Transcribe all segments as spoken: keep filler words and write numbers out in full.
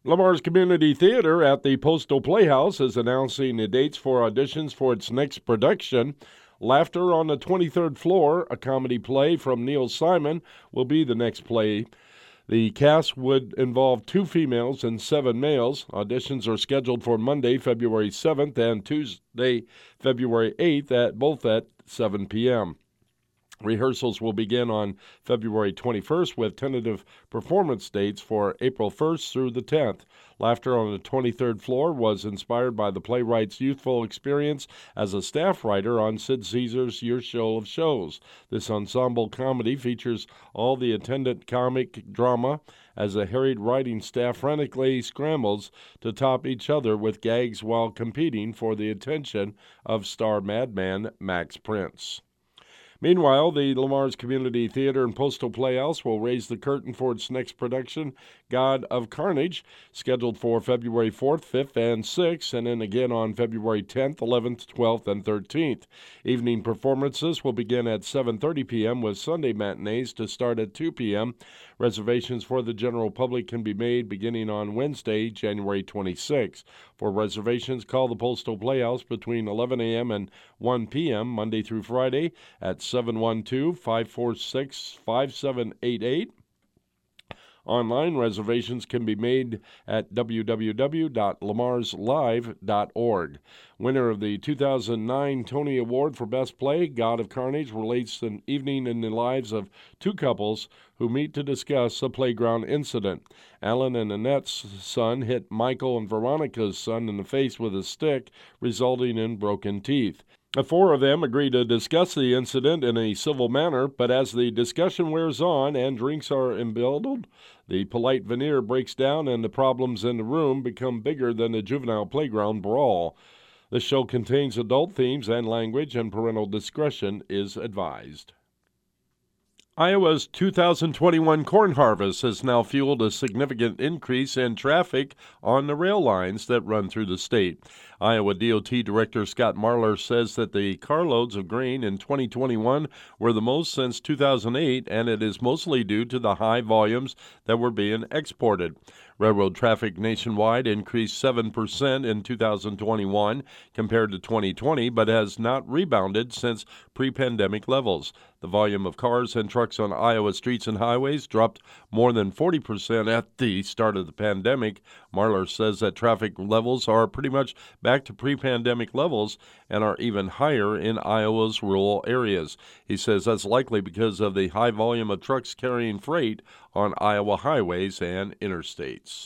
Lamar's Community Theater at the Postal Playhouse is announcing the dates for auditions for its next production. Laughter on the twenty-third Floor, a comedy play from Neil Simon, will be the next play. The cast would involve two females and seven males. Auditions are scheduled for Monday, February seventh and Tuesday, February eighth, at both at seven p.m. Rehearsals will begin on February twenty-first with tentative performance dates for April first through the tenth. Laughter on the twenty-third Floor was inspired by the playwright's youthful experience as a staff writer on Sid Caesar's Your Show of Shows. This ensemble comedy features all the attendant comic drama as a harried writing staff frantically scrambles to top each other with gags while competing for the attention of star madman Max Prince. Meanwhile, the Lamar's Community Theater and Postal Playhouse will raise the curtain for its next production, God of Carnage, scheduled for February fourth, fifth, and sixth, and then again on February tenth, eleventh, twelfth, and thirteenth. Evening performances will begin at seven thirty p.m. with Sunday matinees to start at two p.m. Reservations for the general public can be made beginning on Wednesday, January twenty-sixth. For reservations, call the Postal Playhouse between eleven a.m. and one p.m. Monday through Friday at seven one two, five four six, five seven eight eight. Online reservations can be made at w w w dot lamars live dot org. Winner of the two thousand nine Tony Award for Best Play, God of Carnage relates an evening in the lives of two couples who meet to discuss a playground incident. Alan and Annette's son hit Michael and Veronica's son in the face with a stick, resulting in broken teeth. The four of them agree to discuss the incident in a civil manner, but as the discussion wears on and drinks are imbibed, the polite veneer breaks down and the problems in the room become bigger than the juvenile playground brawl. The show contains adult themes and language, and parental discretion is advised. Iowa's two thousand twenty-one corn harvest has now fueled a significant increase in traffic on the rail lines that run through the state. Iowa D O T Director Scott Marlar says that the carloads of grain in twenty twenty-one were the most since two thousand eight, and it is mostly due to the high volumes that were being exported. Railroad traffic nationwide increased seven percent in two thousand twenty-one compared to twenty twenty, but has not rebounded since pre-pandemic levels. The volume of cars and trucks on Iowa streets and highways dropped more than forty percent at the start of the pandemic. Marlar says that traffic levels are pretty much back to pre-pandemic levels and are even higher in Iowa's rural areas. He says that's likely because of the high volume of trucks carrying freight on Iowa highways and interstates.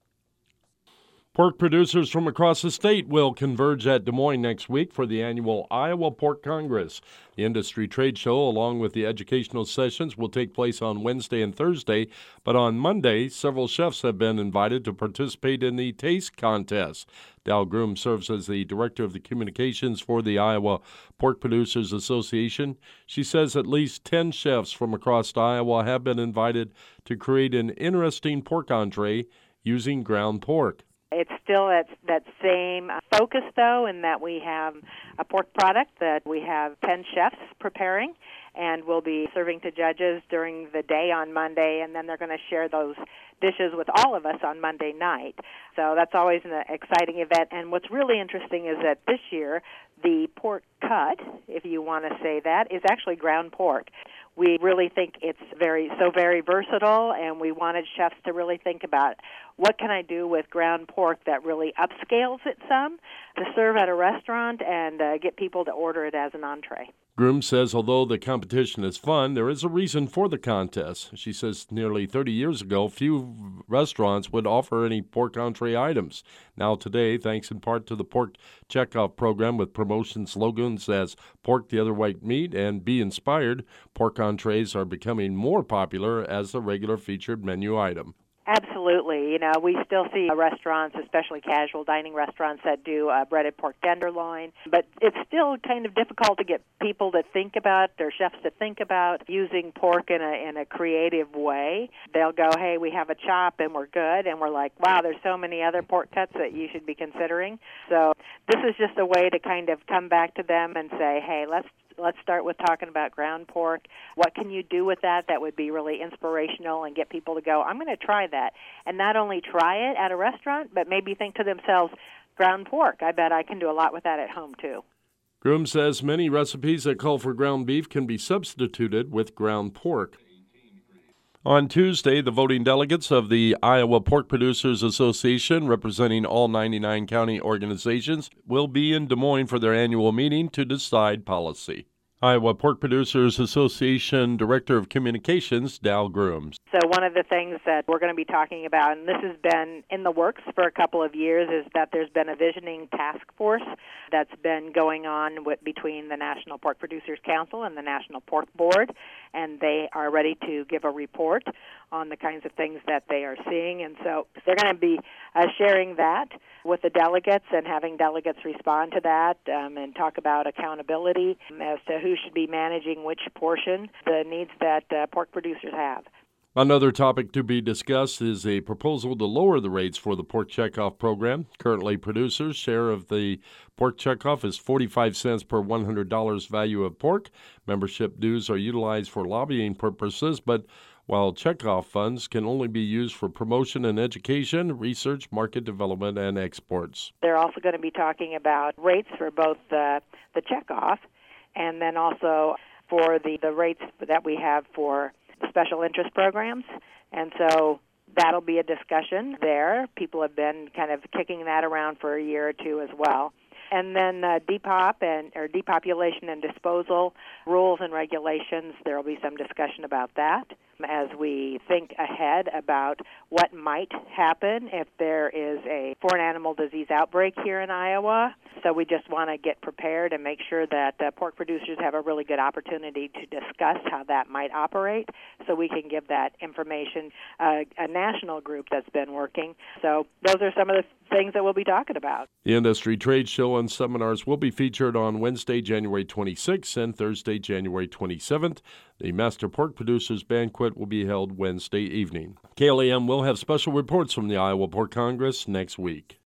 Pork producers from across the state will converge at Des Moines next week for the annual Iowa Pork Congress. The industry trade show, along with the educational sessions, will take place on Wednesday and Thursday, but on Monday, several chefs have been invited to participate in the taste contest. Dal Groom serves as the director of the communications for the Iowa Pork Producers Association. She says at least ten chefs from across Iowa have been invited to create an interesting pork entree using ground pork. It's still at that same focus, though, in that we have a pork product that we have ten chefs preparing, and we'll be serving to judges during the day on Monday, and then they're going to share those dishes with all of us on Monday night. So that's always an exciting event. And what's really interesting is that this year, the pork cut, if you want to say that, is actually ground pork. We really think it's very so very versatile, and we wanted chefs to really think about what can I do with ground pork that really upscales it some to serve at a restaurant and uh, get people to order it as an entree. Groom says although the competition is fun, there is a reason for the contest. She says nearly thirty years ago, few restaurants would offer any pork entree items. Now today, thanks in part to the pork checkoff program with promotion slogans as pork the other white meat and be inspired, pork entrees are becoming more popular as a regular featured menu item. Absolutely. You know, we still see restaurants, especially casual dining restaurants, that do uh, breaded pork tenderloin. But it's still kind of difficult to get people to think about, their chefs to think about using pork in a in a creative way. They'll go, hey, we have a chop and we're good. And we're like, wow, there's so many other pork cuts that you should be considering. So this is just a way to kind of come back to them and say, hey, let's let's start with talking about ground pork. What can you do with that that would be really inspirational and get people to go, I'm going to try that. And not only try it at a restaurant, but maybe think to themselves, ground pork, I bet I can do a lot with that at home too. Groom says many recipes that call for ground beef can be substituted with ground pork. On Tuesday, the voting delegates of the Iowa Pork Producers Association, representing all ninety-nine county organizations, will be in Des Moines for their annual meeting to decide policy. Iowa Pork Producers Association Director of Communications, Dal Grooms. So one of the things that we're going to be talking about, and this has been in the works for a couple of years, is that there's been a visioning task force that's been going on with, between the National Pork Producers Council and the National Pork Board, and they are ready to give a report on the kinds of things that they are seeing. And so they're going to be uh, sharing that with the delegates and having delegates respond to that um, and talk about accountability as to who should be managing which portion, the needs that uh, pork producers have. Another topic to be discussed is a proposal to lower the rates for the pork checkoff program. Currently, producers' share of the pork checkoff is forty-five cents per one hundred dollars value of pork. Membership dues are utilized for lobbying purposes, but while checkoff funds can only be used for promotion and education, research, market development, and exports. They're also going to be talking about rates for both uh, the checkoff and then also for the, the rates that we have for special interest programs. And so that'll be a discussion there. People have been kind of kicking that around for a year or two as well. And then uh, depop and or depopulation and disposal rules and regulations, there will be some discussion about that as we think ahead about what might happen if there is a foreign animal disease outbreak here in Iowa. So we just want to get prepared and make sure that uh, pork producers have a really good opportunity to discuss how that might operate so we can give that information uh, a national group that's been working. So those are some of the things that we'll be talking about. The industry trade show and seminars will be featured on Wednesday, January twenty-sixth and Thursday, January twenty-seventh. The Master Pork Producers Banquet will be held Wednesday evening. K L A M will have special reports from the Iowa Pork Congress next week.